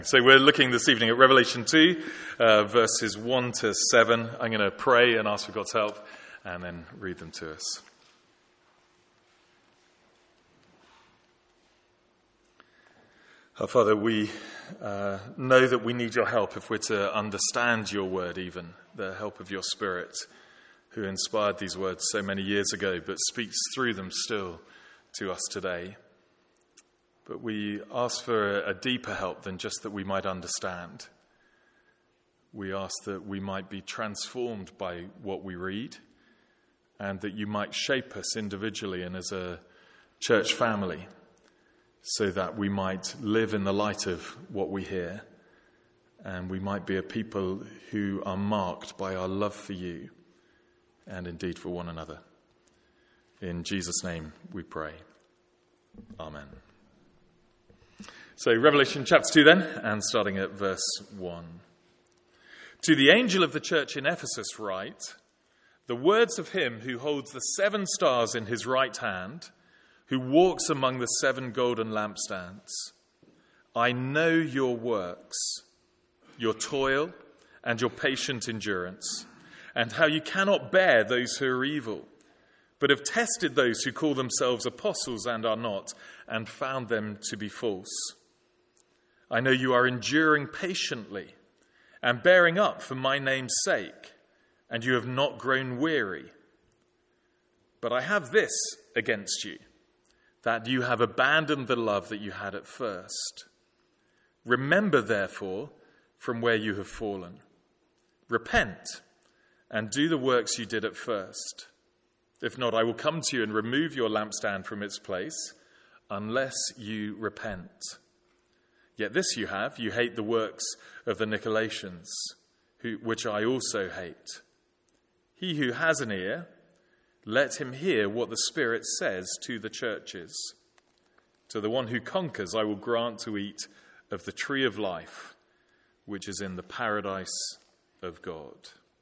So we're looking this evening at Revelation 2, verses 1 to 7. I'm going to pray and ask for God's help and then read them to us. Our Father, we know that we need your help if we're to understand your word even, the help of your Spirit, who inspired these words so many years ago, but speaks through them still to us today. But we ask for a deeper help than just that we might understand. We ask that we might be transformed by what we read, and that you might shape us individually and as a church family, so that we might live in the light of what we hear, and we might be a people who are marked by our love for you and indeed for one another. In Jesus' name we pray. Amen. So Revelation chapter 2 then, and starting at verse 1. To the angel of the church in Ephesus write, the words of him who holds the 7 stars in his right hand, who walks among the 7 golden lampstands. I know your works, your toil, and your patient endurance, and how you cannot bear those who are evil, but have tested those who call themselves apostles and are not, and found them to be false. I know you are enduring patiently and bearing up for my name's sake, and you have not grown weary. But I have this against you, that you have abandoned the love that you had at first. Remember, therefore, from where you have fallen. Repent and do the works you did at first. If not, I will come to you and remove your lampstand from its place, unless you repent. Yet this you have, you hate the works of the Nicolaitans, which I also hate. He who has an ear, let him hear what the Spirit says to the churches. To the one who conquers, I will grant to eat of the tree of life, which is in the paradise of God.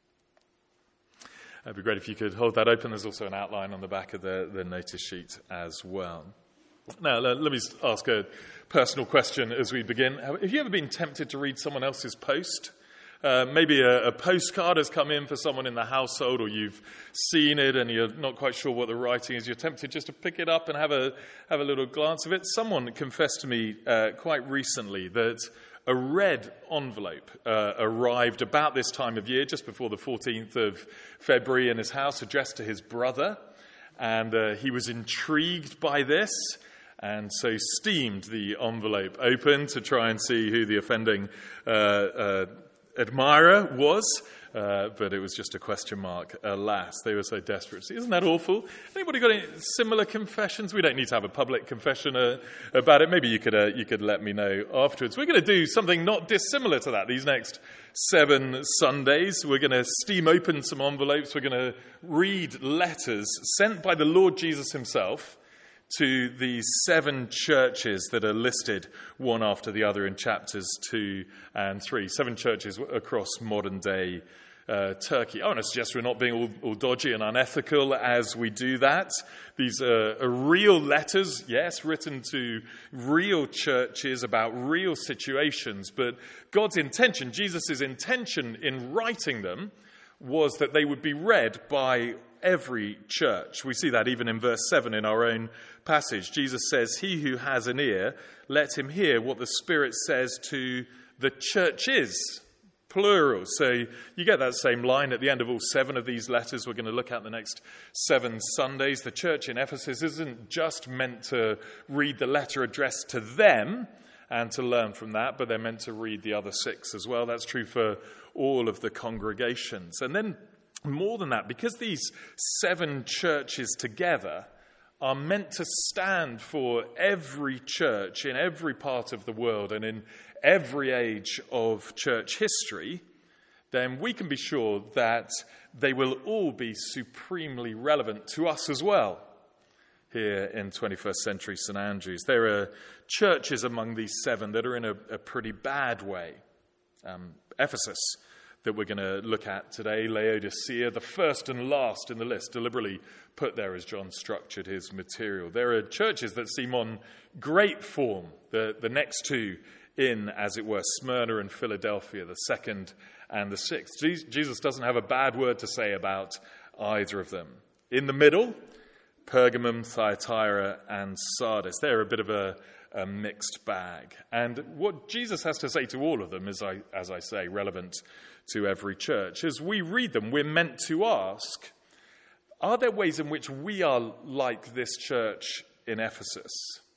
It'd be great if you could hold that open. There's also an outline on the back of the notice sheet as well. Now, let me ask a personal question as we begin. Have you ever been tempted to read someone else's post? Maybe a postcard has come in for someone in the household, or you've seen it and you're not quite sure what the writing is. You're tempted just to pick it up and have a little glance of it. Someone confessed to me quite recently that a red envelope arrived about this time of year, just before the 14th of February, in his house, addressed to his brother. And he was intrigued by this, and so steamed the envelope open to try and see who the offending admirer was, but it was just a question mark. Alas, they were so desperate. Isn't that awful? Anybody got any similar confessions? We don't need to have a public confession about it. Maybe you could let me know afterwards. We're going to do something not dissimilar to that these next 7 Sundays. We're going to steam open some envelopes. We're going to read letters sent by the Lord Jesus himself to these 7 churches that are listed one after the other in chapters 2 and 3. 7 churches across modern day Turkey. I want to suggest we're not being all dodgy and unethical as we do that. These are real letters, yes, written to real churches about real situations, but God's intention, Jesus' intention in writing them, was that they would be read by every church. We see that even in verse 7 in our own passage. Jesus says, he who has an ear, let him hear what the Spirit says to the churches, plural. So you get that same line at the end of all 7 of these letters we're going to look at the next 7 Sundays. The church in Ephesus isn't just meant to read the letter addressed to them and to learn from that, but they're meant to read the other 6 as well. That's true for all of the congregations. And then more than that, because these 7 churches together are meant to stand for every church in every part of the world and in every age of church history, then we can be sure that they will all be supremely relevant to us as well here in 21st century St. Andrews. There are churches among these 7 that are in a pretty bad way. Ephesus, that we're going to look at today, Laodicea, the first and last in the list, deliberately put there as John structured his material. There are churches that seem on great form, the next 2 in, as it were, Smyrna and Philadelphia, the second and the sixth. Jesus doesn't have a bad word to say about either of them. In the middle, Pergamum, Thyatira, and Sardis. They're a bit of a mixed bag. And what Jesus has to say to all of them is, as I say, relevant to every church. As we read them, we're meant to ask, are there ways in which we are like this church in Ephesus?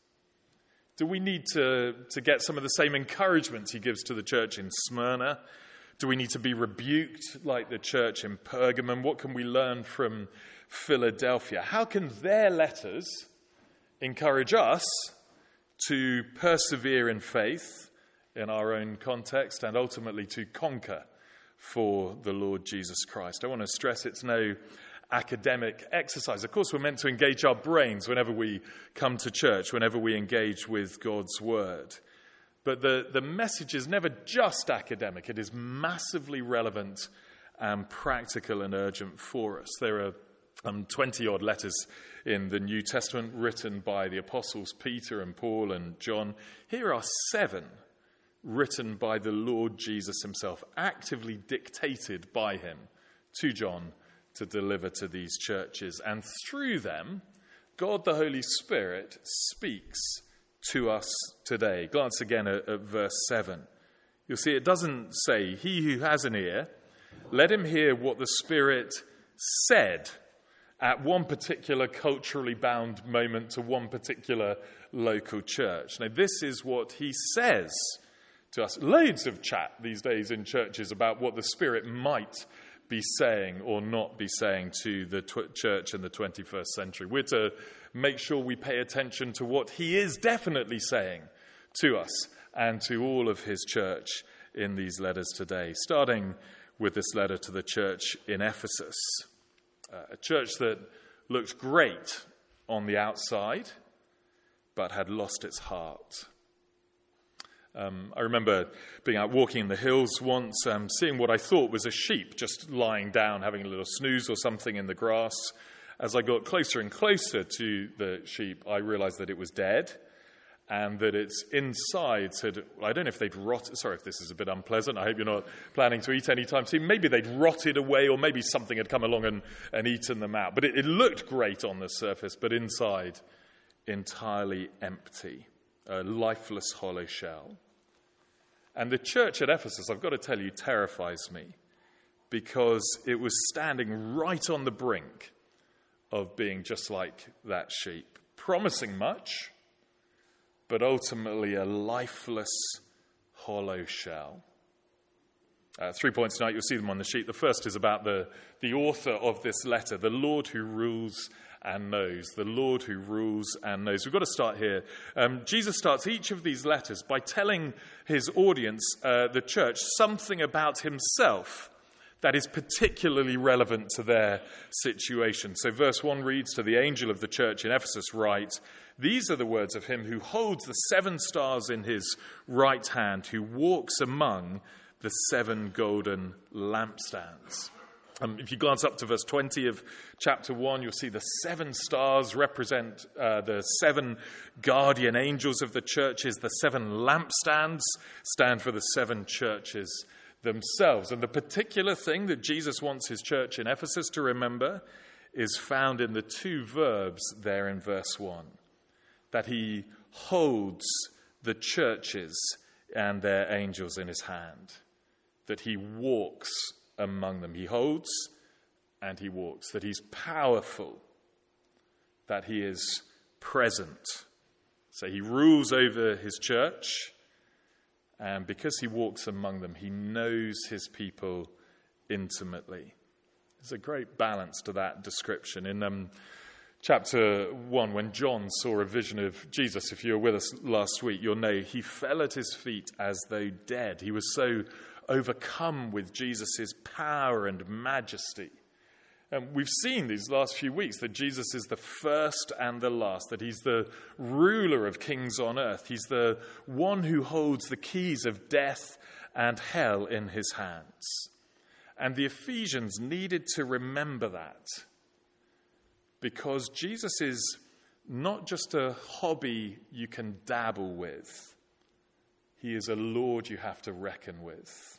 Do we need to get some of the same encouragement he gives to the church in Smyrna? Do we need to be rebuked like the church in Pergamum? What can we learn from Philadelphia? How can their letters encourage us to persevere in faith in our own context and ultimately to conquer for the Lord Jesus Christ? I want to stress it's no academic exercise. Of course, we're meant to engage our brains whenever we come to church, whenever we engage with God's word. But the message is never just academic. It is massively relevant and practical and urgent for us. There are 20-odd letters in the New Testament written by the apostles Peter and Paul and John. Here are 7 written by the Lord Jesus himself, actively dictated by him to John to deliver to these churches. And through them, God the Holy Spirit speaks to us today. Glance again at verse 7. You'll see it doesn't say, "He who has an ear, let him hear what the Spirit said at one particular culturally bound moment to one particular local church." Now, this is what he says to us. Loads of chat these days in churches about what the Spirit might be saying or not be saying to the church in the 21st century. We're to make sure we pay attention to what he is definitely saying to us and to all of his church in these letters today, starting with this letter to the church in Ephesus, a church that looked great on the outside but had lost its heart. I remember being out walking in the hills once, seeing what I thought was a sheep just lying down, having a little snooze or something in the grass. As I got closer and closer to the sheep, I realized that it was dead and that its insides had, I don't know if they'd rotted. Sorry if this is a bit unpleasant. I hope you're not planning to eat anytime soon. Maybe they'd rotted away, or maybe something had come along and eaten them out. But it looked great on the surface, but inside, entirely empty. A lifeless hollow shell. And the church at Ephesus, I've got to tell you, terrifies me because it was standing right on the brink of being just like that sheep, promising much, but ultimately a lifeless hollow shell. 3 points tonight, you'll see them on the sheet. The first is about the author of this letter, the Lord who rules and knows. The Lord who rules and knows. We've got to start here. Jesus starts each of these letters by telling his audience, the church, something about himself that is particularly relevant to their situation. So verse 1 reads, "To the angel of the church in Ephesus write, these are the words of him who holds the 7 stars in his right hand, who walks among the 7 golden lampstands." If you glance up to verse 20 of chapter 1, you'll see the 7 stars represent the 7 guardian angels of the churches. The 7 lampstands stand for the 7 churches themselves. And the particular thing that Jesus wants his church in Ephesus to remember is found in the 2 verbs there in verse 1. That he holds the churches and their angels in his hand. That he walks among them. He holds and he walks. That he's powerful. That he is present. So he rules over his church. And because he walks among them, he knows his people intimately. There's a great balance to that description. In chapter 1, when John saw a vision of Jesus, if you were with us last week, you'll know he fell at his feet as though dead. He was so overcome with Jesus' power and majesty. And we've seen these last few weeks that Jesus is the first and the last, that he's the ruler of kings on earth. He's the one who holds the keys of death and hell in his hands. And the Ephesians needed to remember that because Jesus is not just a hobby you can dabble with. He is a Lord you have to reckon with.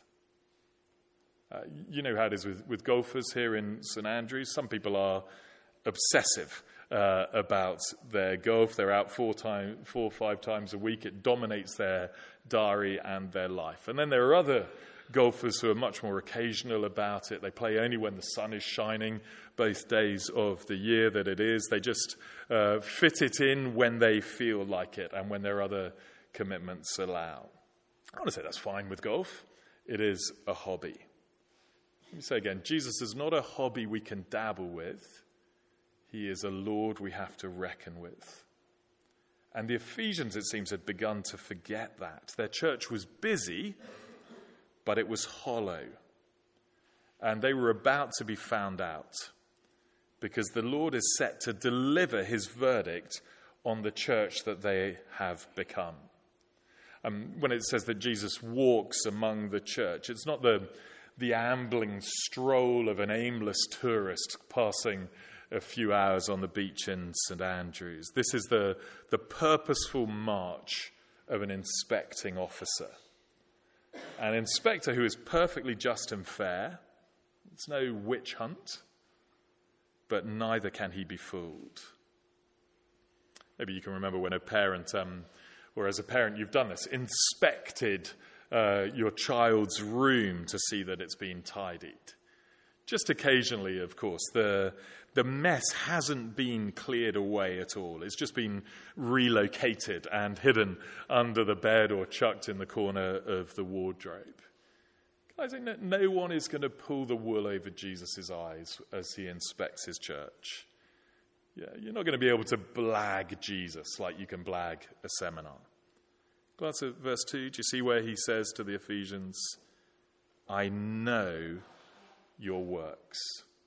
You know how it is with golfers here in St Andrews. Some people are obsessive about their golf. They're out 4 or 5 times a week. It dominates their diary and their life. And then there are other golfers who are much more occasional about it. They play only when the sun is shining, both days of the year that it is. They just fit it in when they feel like it and when their other commitments allow. I want to say that's fine with golf. It is a hobby. Let me say again, Jesus is not a hobby we can dabble with. He is a Lord we have to reckon with. And the Ephesians, it seems, had begun to forget that. Their church was busy, but it was hollow. And they were about to be found out, because the Lord is set to deliver his verdict on the church that they have become. When it says that Jesus walks among the church, it's not the ambling stroll of an aimless tourist passing a few hours on the beach in St Andrews. This is the purposeful march of an inspecting officer. An inspector who is perfectly just and fair. It's no witch hunt, but neither can he be fooled. Maybe you can remember when a parent, or as a parent you've done this, inspected your child's room to see that it's been tidied. Just occasionally, of course, the mess hasn't been cleared away at all. It's just been relocated and hidden under the bed or chucked in the corner of the wardrobe. I think that no one is going to pull the wool over Jesus' eyes as he inspects his church. Yeah, you're not going to be able to blag Jesus like you can blag a seminar. Glance at verse 2. Do you see where he says to the Ephesians, I know your works.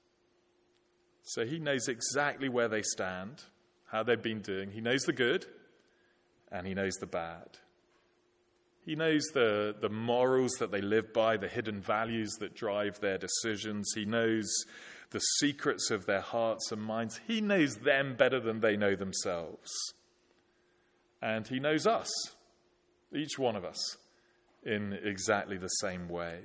So he knows exactly where they stand, how they've been doing. He knows the good and he knows the bad. He knows the morals that they live by, the hidden values that drive their decisions. He knows the secrets of their hearts and minds. He knows them better than they know themselves. And he knows us, each one of us, in exactly the same way.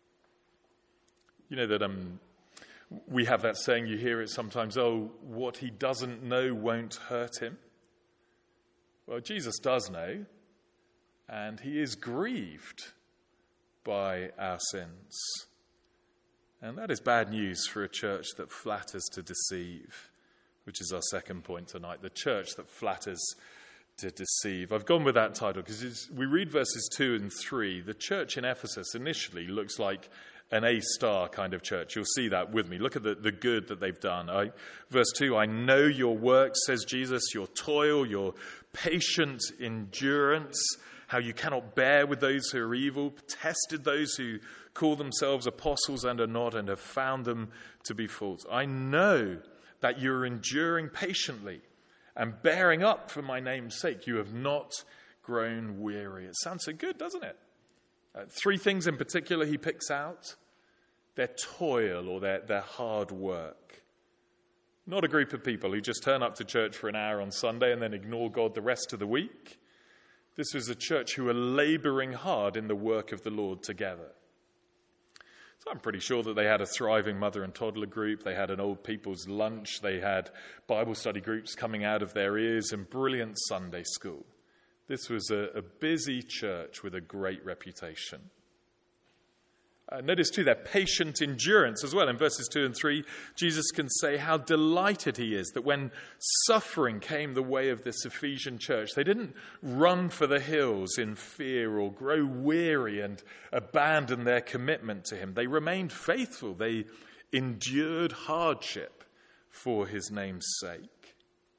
You know that we have that saying, you hear it sometimes, oh, what he doesn't know won't hurt him. Well, Jesus does know, and he is grieved by our sins. And that is bad news for a church that flatters to deceive, which is our second point tonight, the church that flatters to deceive. I've gone with that title because we read verses 2 and 3. The church in Ephesus initially looks like an A-star kind of church. You'll see that with me. Look at the good that they've done. Verse 2, I know your works, says Jesus, your toil, your patient endurance, how you cannot bear with those who are evil, tested those who call themselves apostles and are not, and have found them to be false. I know that you're enduring patiently and bearing up for my name's sake. You have not grown weary. It sounds so good, doesn't it? 3 things in particular he picks out. Their toil or their hard work. Not a group of people who just turn up to church for an hour on Sunday and then ignore God the rest of the week. This was a church who were laboring hard in the work of the Lord together. So I'm pretty sure that they had a thriving mother and toddler group. They had an old people's lunch. They had Bible study groups coming out of their ears and brilliant Sunday school. This was a busy church with a great reputation. Notice too their patient endurance as well. In verses 2 and 3, Jesus can say how delighted he is that when suffering came the way of this Ephesian church, they didn't run for the hills in fear or grow weary and abandon their commitment to him. They remained faithful. They endured hardship for his name's sake.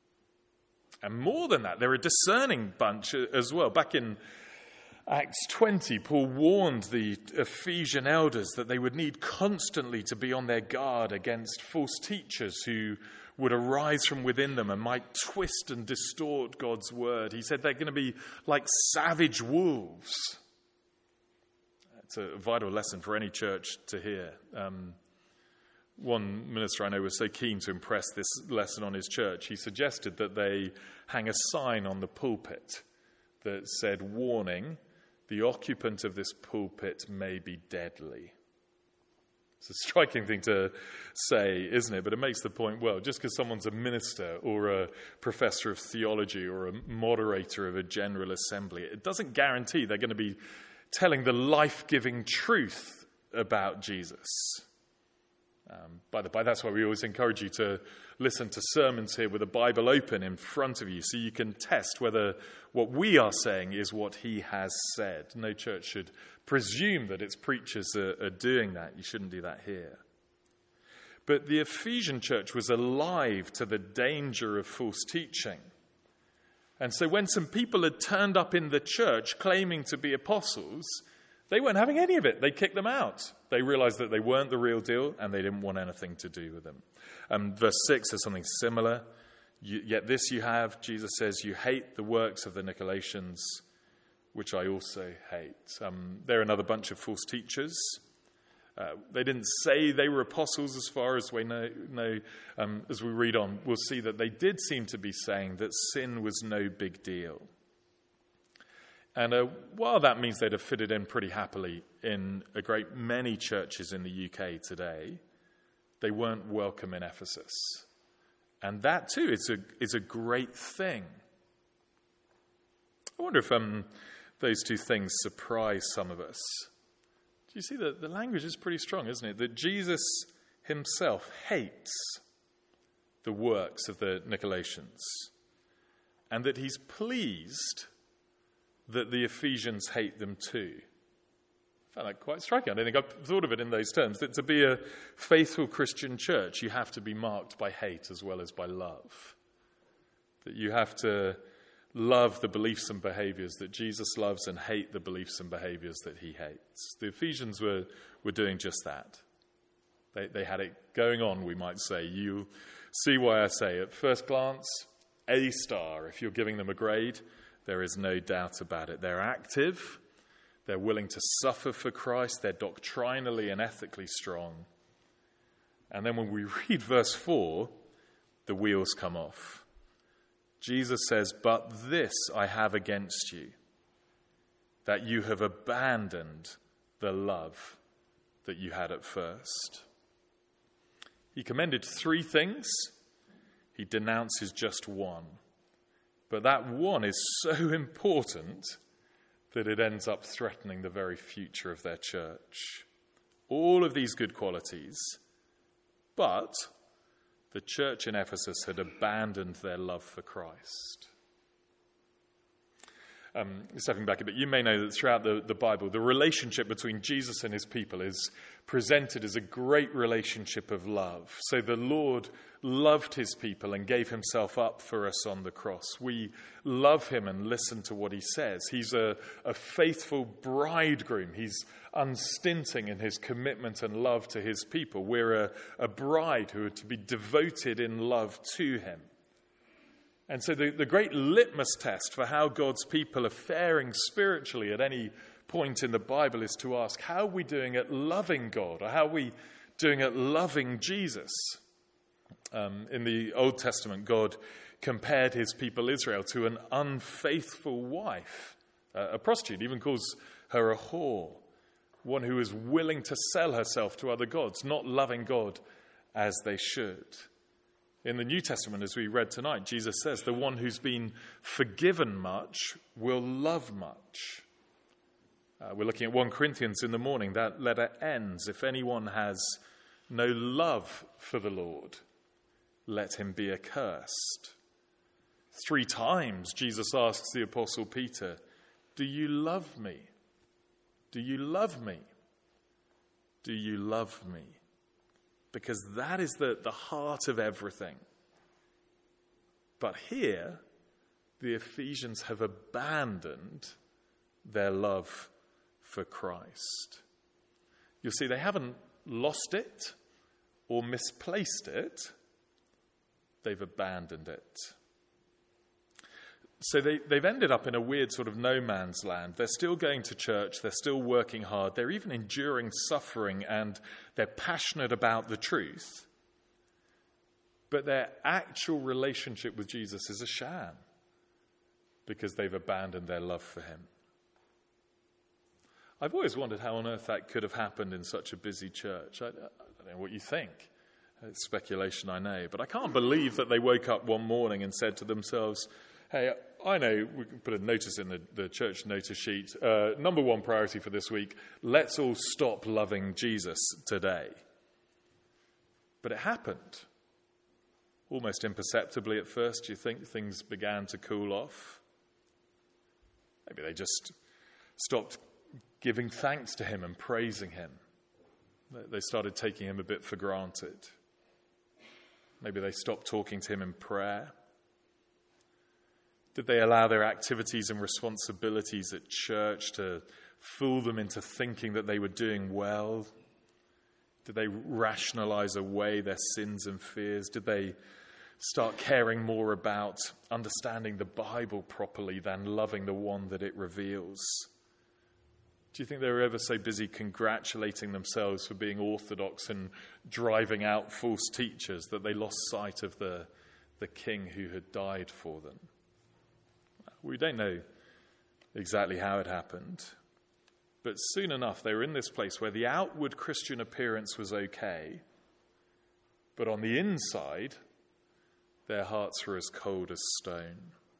And more than that, they're a discerning bunch as well. Back in Acts 20, Paul warned the Ephesian elders that they would need constantly to be on their guard against false teachers who would arise from within them and might twist and distort God's word. He said they're going to be like savage wolves. It's a vital lesson for any church to hear. One minister I know was so keen to impress this lesson on his church, he suggested that they hang a sign on the pulpit that said, warning, the occupant of this pulpit may be deadly. It's a striking thing to say, isn't it? But it makes the point well. Just because someone's a minister or a professor of theology or a moderator of a general assembly, it doesn't guarantee they're going to be telling the life-giving truth about Jesus. By the by, that's why we always encourage you to listen to sermons here with a Bible open in front of you so you can test whether what we are saying is what he has said. No church should presume that its preachers are doing that. You shouldn't do that here. But the Ephesian church was alive to the danger of false teaching. And so when some people had turned up in the church claiming to be apostles, they weren't having any of it. They kicked them out. They realized that they weren't the real deal and they didn't want anything to do with them. Verse 6 is something similar. Yet this you have, Jesus says, you hate the works of the Nicolaitans, which I also hate. They're another bunch of false teachers. They didn't say they were apostles as far as we know. As we read on, we'll see that they did seem to be saying that sin was no big deal. And while that means they'd have fitted in pretty happily in a great many churches in the UK today, they weren't welcome in Ephesus. And that too is a great thing. I wonder if those two things surprise some of us. Do you see that the language is pretty strong, isn't it? That Jesus himself hates the works of the Nicolaitans, and that he's pleased that the Ephesians hate them too. I found that quite striking. I don't think I've thought of it in those terms. That to be a faithful Christian church, you have to be marked by hate as well as by love. That you have to love the beliefs and behaviors that Jesus loves and hate the beliefs and behaviors that he hates. The Ephesians were doing just that. They had it going on, we might say. You see why I say at first glance, A star. If you're giving them a grade, there is no doubt about it. They're active. They're willing to suffer for Christ. They're doctrinally and ethically strong. And then when we read verse 4, the wheels come off. Jesus says, "But this I have against you, that you have abandoned the love that you had at first." He commended 3 things. He denounces just one. But that one is so important that it ends up threatening the very future of their church. All of these good qualities, but the church in Ephesus had abandoned their love for Christ. Stepping back a bit, you may know that throughout the Bible, the relationship between Jesus and his people is presented as a great relationship of love. So the Lord loved his people and gave himself up for us on the cross. We love him and listen to what he says. He's a faithful bridegroom. He's unstinting in his commitment and love to his people. We're a bride who are to be devoted in love to him. And so the great litmus test for how God's people are faring spiritually at any point in the Bible is to ask, how are we doing at loving God? Or how are we doing at loving Jesus? In the Old Testament, God compared his people Israel to an unfaithful wife, a prostitute, even calls her a whore, one who is willing to sell herself to other gods, not loving God as they should. In the New Testament, as we read tonight, Jesus says, the one who's been forgiven much will love much. We're looking at 1 Corinthians in the morning. That letter ends, if anyone has no love for the Lord, let him be accursed. 3 times Jesus asks the Apostle Peter, do you love me? Do you love me? Do you love me? Because that is the heart of everything. But here, the Ephesians have abandoned their love for Christ. You'll see they haven't lost it or misplaced it. They've abandoned it. So they've ended up in a weird sort of no man's land. They're still going to church. They're still working hard. They're even enduring suffering, and they're passionate about the truth. But their actual relationship with Jesus is a sham because they've abandoned their love for him. I've always wondered how on earth that could have happened in such a busy church. I don't know what you think. It's speculation, I know. But I can't believe that they woke up one morning and said to themselves, hey, I know, we can put a notice in the church notice sheet. Number one priority for this week, let's all stop loving Jesus today. But it happened. Almost imperceptibly at first, you think things began to cool off. Maybe they just stopped giving thanks to him and praising him. They started taking him a bit for granted. Maybe they stopped talking to him in prayer. Did they allow their activities and responsibilities at church to fool them into thinking that they were doing well? Did they rationalize away their sins and fears? Did they start caring more about understanding the Bible properly than loving the one that it reveals? Do you think they were ever so busy congratulating themselves for being orthodox and driving out false teachers that they lost sight of the king who had died for them? We don't know exactly how it happened, but soon enough they were in this place where the outward Christian appearance was okay, but on the inside their hearts were as cold as stone.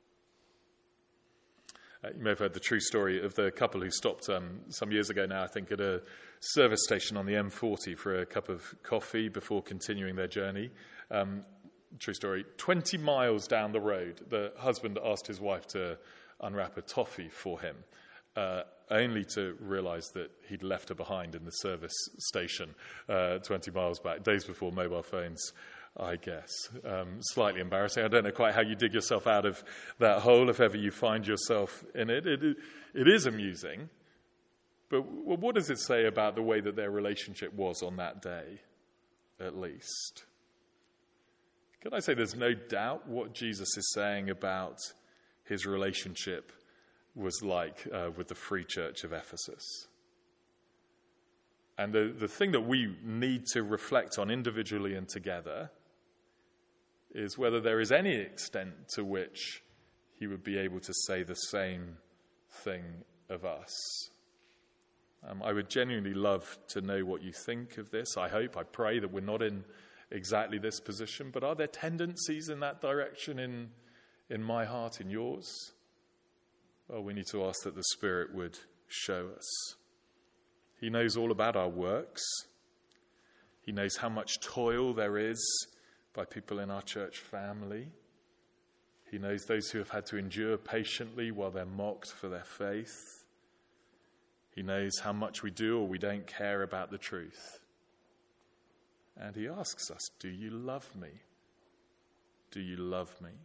You may have heard the true story of the couple who stopped some years ago now, I think, at a service station on the M40 for a cup of coffee before continuing their journey. True story. 20 miles down the road, the husband asked his wife to unwrap a toffee for him, only to realize that he'd left her behind in the service station 20 miles back, days before mobile phones, I guess. Slightly embarrassing. I don't know quite how you dig yourself out of that hole if ever you find yourself in it. It is amusing, but what does it say about the way that their relationship was on that day, at least? Can I say there's no doubt what Jesus is saying about his relationship was like with the Free Church of Ephesus? And the thing that we need to reflect on individually and together is whether there is any extent to which he would be able to say the same thing of us. I would genuinely love to know what you think of this. I pray that we're not in exactly this position, but are there tendencies in that direction in my heart, in yours? Well, we need to ask that the Spirit would show us. He knows all about our works. He knows how much toil there is by people in our church family. He knows those who have had to endure patiently while they're mocked for their faith. He knows how much we do or we don't care about the truth. And he asks us, do you love me? Do you love me?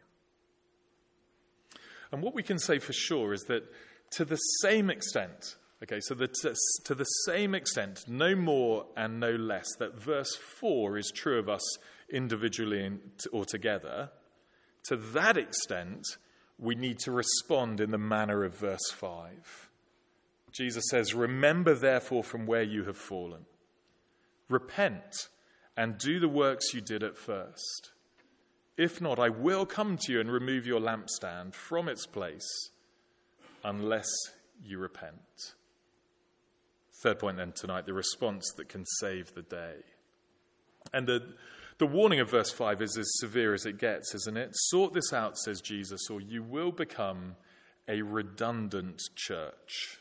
And what we can say for sure is that to the same extent, to the same extent, no more and no less, that verse 4 is true of us individually or together, to that extent, we need to respond in the manner of verse 5. Jesus says, remember therefore from where you have fallen. Repent and do the works you did at first. If not, I will come to you and remove your lampstand from its place unless you repent. Third point then tonight, the response that can save the day. And the warning of verse 5 is as severe as it gets, isn't it? Sort this out, says Jesus, or you will become a redundant church.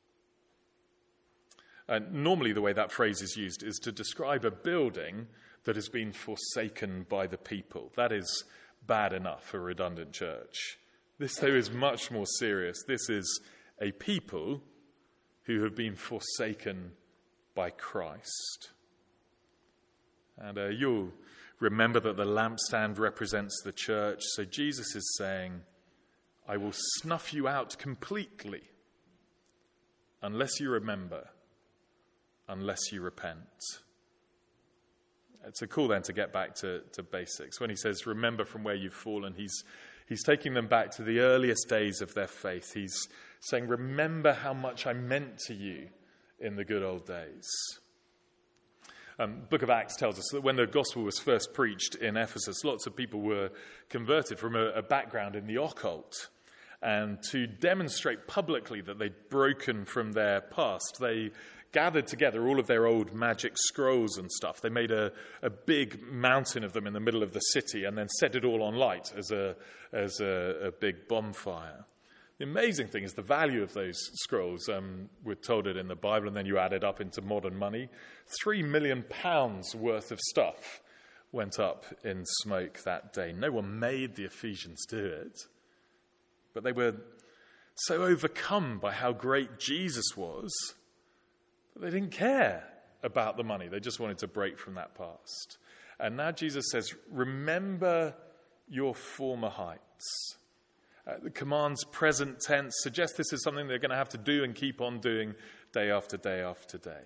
Normally the way that phrase is used is to describe a building that has been forsaken by the people. That is bad enough, a redundant church. This, though, is much more serious. This is a people who have been forsaken by Christ. And you'll remember that the lampstand represents the church. So Jesus is saying, I will snuff you out completely unless you remember, unless you repent. It's a call then to get back to basics. When he says, remember from where you've fallen, he's taking them back to the earliest days of their faith. He's saying, remember how much I meant to you in the good old days. Book of Acts tells us that when the gospel was first preached in Ephesus, lots of people were converted from a background in the occult. And to demonstrate publicly that they'd broken from their past, they gathered together all of their old magic scrolls and stuff. They made a big mountain of them in the middle of the city and then set it all on light as a big bonfire. The amazing thing is the value of those scrolls. We're told it in the Bible, and then you add it up into modern money. £3 million worth of stuff went up in smoke that day. No one made the Ephesians do it, but they were so overcome by how great Jesus was that they didn't care about the money. They just wanted to break from that past. And now Jesus says, remember your former heights. The command's present tense suggests this is something they're going to have to do and keep on doing day after day after day.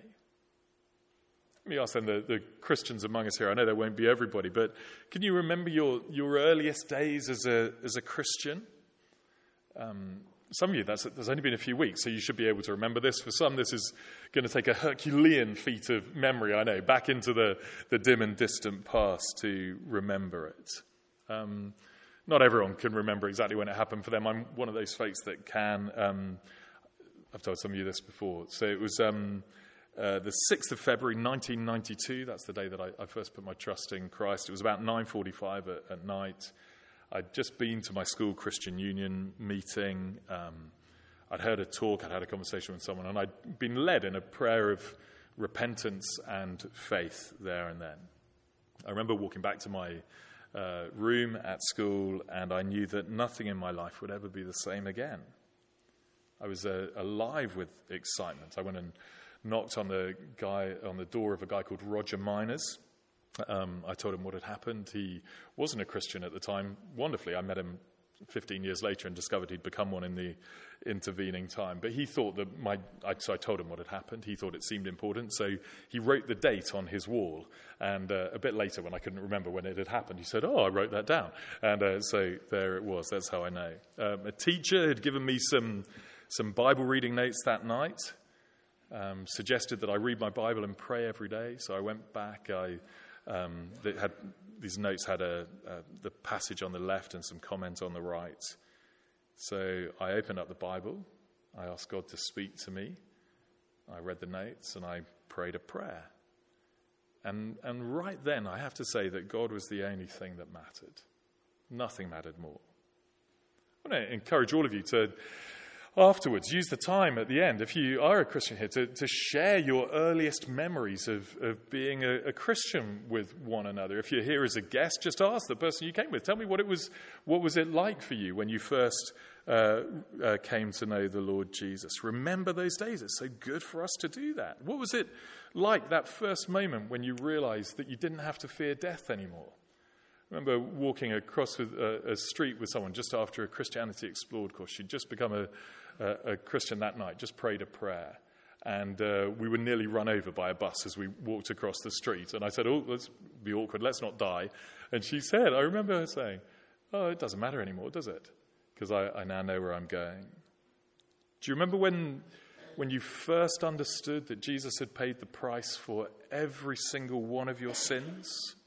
Let me ask then the Christians among us here. I know there won't be everybody, but can you remember your earliest days as a Christian? Some of you, there's only been a few weeks, so you should be able to remember this. For some, this is going to take a Herculean feat of memory, I know, back into the dim and distant past to remember it. Not everyone can remember exactly when it happened for them. I'm one of those folks that can. I've told some of you this before. So it was the 6th of February, 1992. That's the day that I first put my trust in Christ. It was about 9:45 at night. I'd just been to my school Christian Union meeting. I'd heard a talk, I'd had a conversation with someone, and I'd been led in a prayer of repentance and faith there and then. I remember walking back to my room at school, and I knew that nothing in my life would ever be the same again. I was alive with excitement. I went and knocked on the door of a guy called Roger Miners. I told him what had happened. He wasn't a Christian at the time. Wonderfully, I met him 15 years later and discovered he'd become one in the intervening time. But he thought that so I told him what had happened. He thought it seemed important, so he wrote the date on his wall. And a bit later, when I couldn't remember when it had happened, he said, "Oh, I wrote that down." And so there it was. That's how I know. A teacher had given me some Bible reading notes that night. Suggested that I read my Bible and pray every day. So I went back. These notes had the passage on the left and some comment on the right. So I opened up the Bible. I asked God to speak to me. I read the notes and I prayed a prayer. And right then, I have to say that God was the only thing that mattered. Nothing mattered more. I want to encourage all of you to, afterwards, use the time at the end, if you are a Christian here, to share your earliest memories of being a Christian with one another. If you're here as a guest, just ask the person you came with. Tell me what was it like for you when you first came to know the Lord Jesus. Remember those days. It's so good for us to do that. What was it like, that first moment when you realized that you didn't have to fear death anymore? I remember walking across a street with someone just after a Christianity Explored course. She'd just become a Christian that night, just prayed a prayer. And we were nearly run over by a bus as we walked across the street. And I said, "Oh, let's be awkward, let's not die." And she said, I remember her saying, "Oh, it doesn't matter anymore, does it? Because I now know where I'm going." Do you remember when you first understood that Jesus had paid the price for every single one of your sins?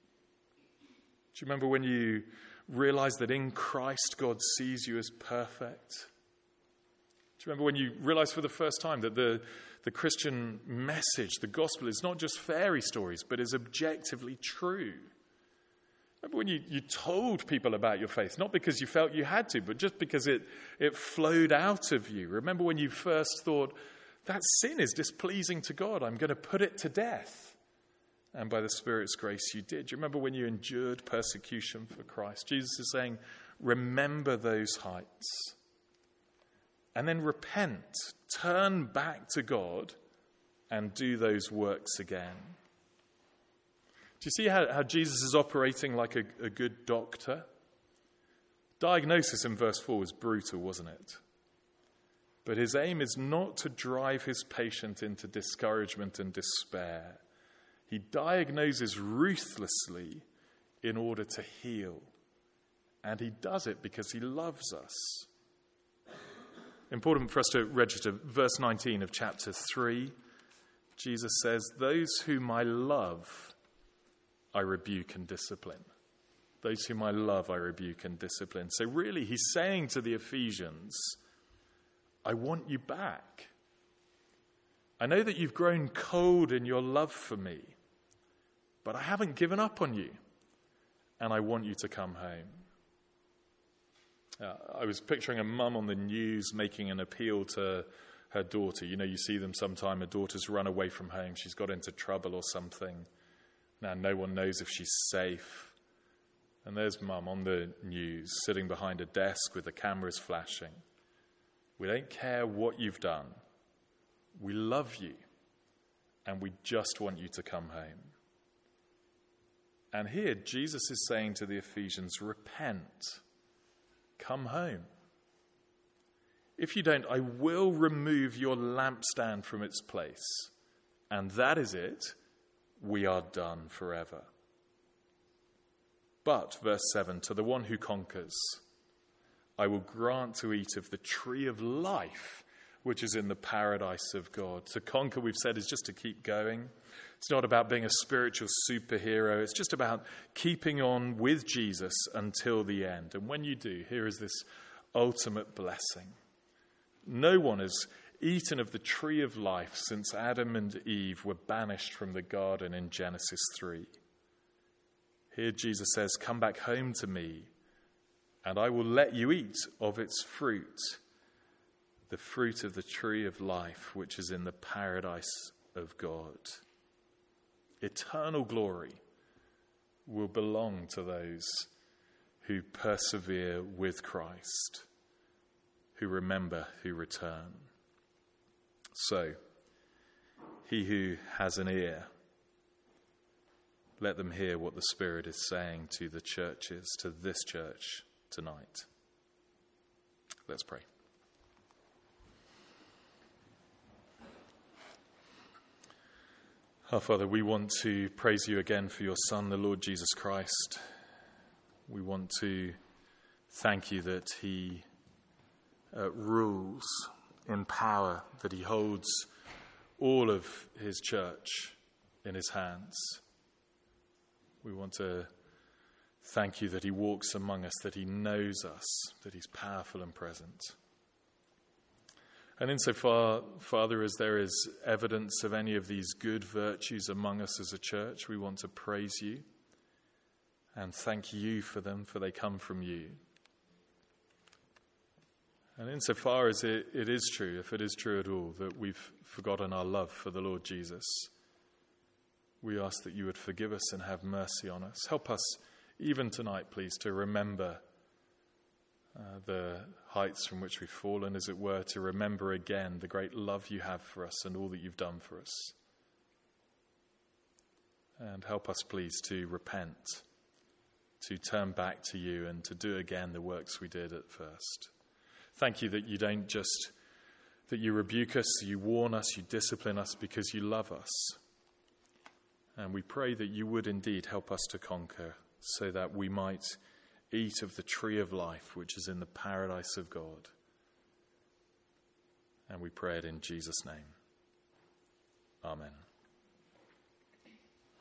Do you remember when you realized that in Christ God sees you as perfect? Do you remember when you realized for the first time that the Christian message, the gospel, is not just fairy stories, but is objectively true? Remember when you told people about your faith, not because you felt you had to, but just because it flowed out of you? Remember when you first thought, that sin is displeasing to God, I'm going to put it to death? And by the Spirit's grace you did. Do you remember when you endured persecution for Christ? Jesus is saying, remember those heights. And then repent, turn back to God and do those works again. Do you see how Jesus is operating like a good doctor? Diagnosis in verse 4 was brutal, wasn't it? But his aim is not to drive his patient into discouragement and despair. He diagnoses ruthlessly in order to heal. And he does it because he loves us. Important for us to register verse 19 of chapter 3. Jesus says, "Those whom I love, I rebuke and discipline." Those whom I love, I rebuke and discipline. So really, he's saying to the Ephesians, I want you back. I know that you've grown cold in your love for me, but I haven't given up on you, and I want you to come home. I was picturing a mum on the news making an appeal to her daughter. You know, you see them sometime, a daughter's run away from home, she's got into trouble or something. Now no one knows if she's safe. And there's mum on the news, sitting behind a desk with the cameras flashing. We don't care what you've done. We love you, and we just want you to come home. And here, Jesus is saying to the Ephesians, repent, come home. If you don't, I will remove your lampstand from its place. And that is it. We are done forever. But, verse 7, to the one who conquers, I will grant to eat of the tree of life, which is in the paradise of God. To conquer, we've said, is just to keep going. It's not about being a spiritual superhero. It's just about keeping on with Jesus until the end. And when you do, here is this ultimate blessing. No one has eaten of the tree of life since Adam and Eve were banished from the garden in Genesis 3. Here Jesus says, come back home to me, and I will let you eat of its fruit, the fruit of the tree of life, which is in the paradise of God. Eternal glory will belong to those who persevere with Christ, who remember, who return. So, he who has an ear, let them hear what the Spirit is saying to the churches, to this church tonight. Let's pray. Our Father, we want to praise you again for your Son, the Lord Jesus Christ. We want to thank you that he rules in power, that he holds all of his church in his hands. We want to thank you that he walks among us, that he knows us, that he's powerful and present. And insofar, Father, as there is evidence of any of these good virtues among us as a church, we want to praise you and thank you for them, for they come from you. And insofar as it is true, if it is true at all, that we've forgotten our love for the Lord Jesus, we ask that you would forgive us and have mercy on us. Help us, even tonight, please, to remember the heights from which we've fallen, as it were, to remember again the great love you have for us and all that you've done for us. And help us, please, to repent, to turn back to you and to do again the works we did at first. Thank you that you don't just, that you rebuke us, you warn us, you discipline us because you love us. And we pray that you would indeed help us to conquer so that we might eat of the tree of life, which is in the paradise of God. And we pray it in Jesus' name. Amen.